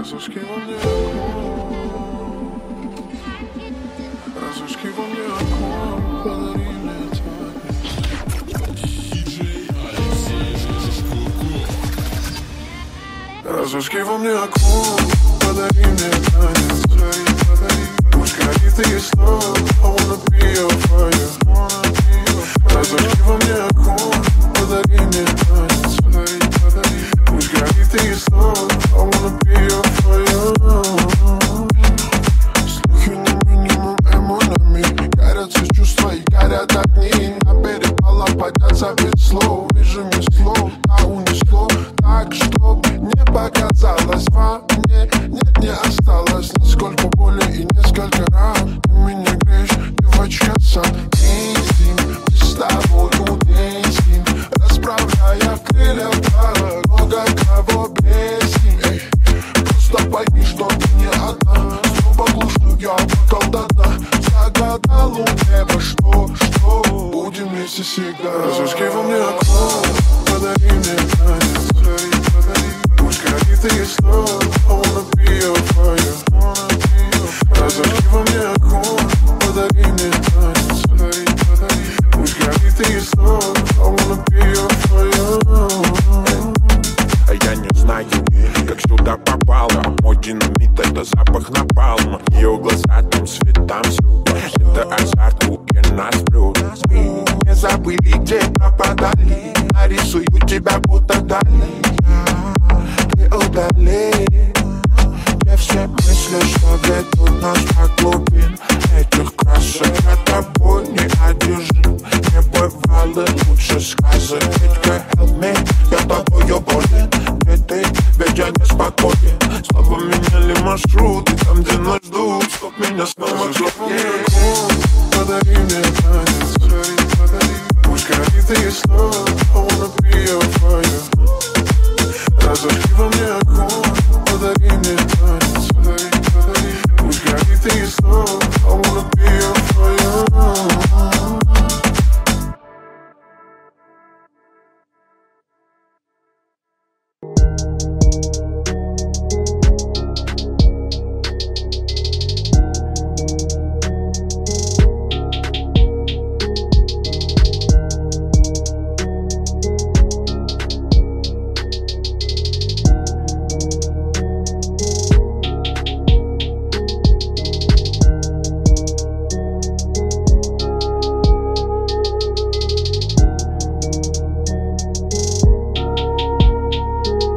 Зажги во мне огонь. Разожги во мне огонь. Подари мне танец. Разожги во мне огонь. Подари мне танец. Пусть горит и снова. I wanna be your fire. Разожги во мне огонь. Подари мне танец. Пусть горит и снова. I wanna be your fire. Слухи не минимум эмонами. Горят все чувства и горят огни. На перепалах подняться без слов. В режиме слов, а унесло. Так, чтоб не показалось во мне. Нет, не осталось нисколько боли и несколько ран. Ты меня греешь, ты в очках сам. Инстинкт, мы с тобою инстинкт. Расправляя крылья вдаль, много кого песни. Просто пойми, что ты не одна. Снова глушну я бокал до дна. Загадал у неба, что будем вместе всегда. Разожги во мне огонь, подари мне танец. Пусть горит и снова. I wanna be your fire. Разожги во мне огонь, подари мне танец. Пусть горит и снова. I wanna be your fire. Я не знаю, как сюда попало. Мой динамит — это запах напалма. Ее глаза там свет, там все. Это азарт, руки нас прут. Не забыли, где пропадали. Нарисую тебя будто дали. Ты удали. Где все мысли, что ведут нас по глубин этих красок. Я тобой не одержим. Не бывало лучше сказок. Ведь